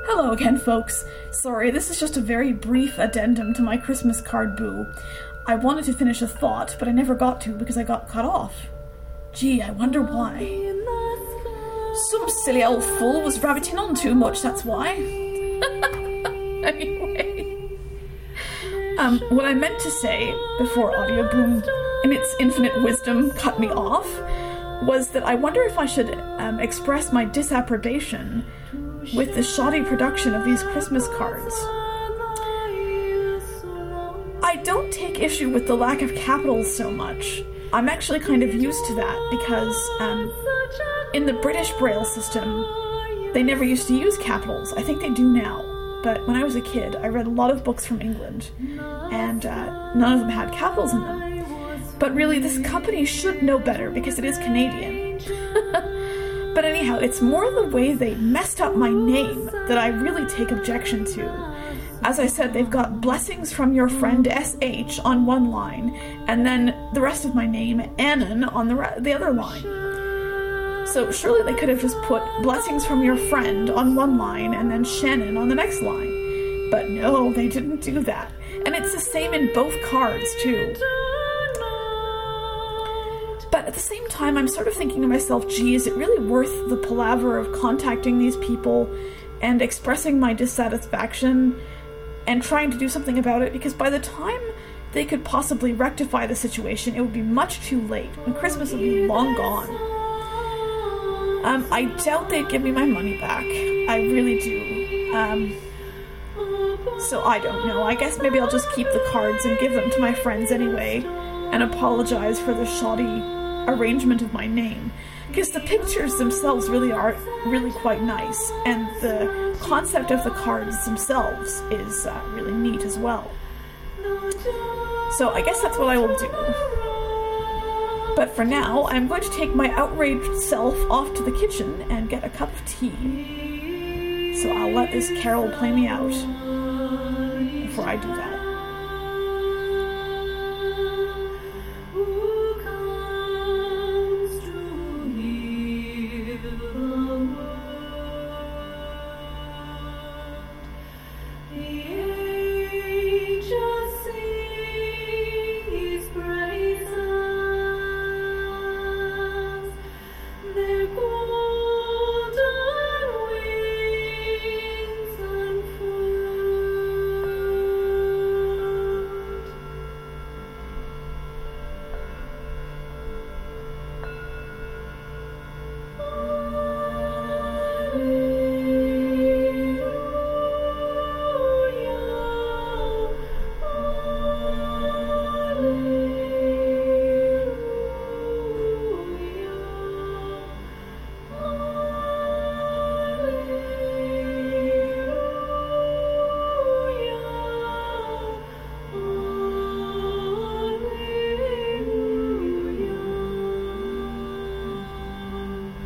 Hello again, folks. Sorry, this is just a very brief addendum to my Christmas card boo. I wanted to finish a thought, but I never got to because I got cut off. Gee, I wonder why. Some silly old fool was rabbiting on too much, that's why. Anyway. What I meant to say before Audio Boom, in its infinite wisdom, cut me off, was that I wonder if I should express my disapprobation with the shoddy production of these Christmas cards. I don't take issue with the lack of capitals so much. I'm actually kind of used to that because in the British Braille system, they never used to use capitals. I think they do now. But when I was a kid, I read a lot of books from England, and none of them had capitals in them. But really, this company should know better because it is Canadian. But anyhow, it's more the way they messed up my name that I really take objection to. As I said, they've got blessings from your friend SH on one line, and then the rest of my name, Annan, on the other line. So surely they could have just put blessings from your friend on one line and then Shannon on the next line. But no, they didn't do that. And it's the same in both cards, too. But at the same time, I'm sort of thinking to myself, gee, is it really worth the palaver of contacting these people and expressing my dissatisfaction and trying to do something about it? Because by the time they could possibly rectify the situation, it would be much too late, and Christmas would be long gone. I doubt they'd give me my money back. I really do. So I don't know. I guess maybe I'll just keep the cards and give them to my friends anyway, and apologize for the shoddy arrangement of my name, because the pictures themselves really are really quite nice, and the concept of the cards themselves is really neat as well. So I guess that's what I will do. But for now, I'm going to take my outraged self off to the kitchen and get a cup of tea. So I'll let this carol play me out before I do that.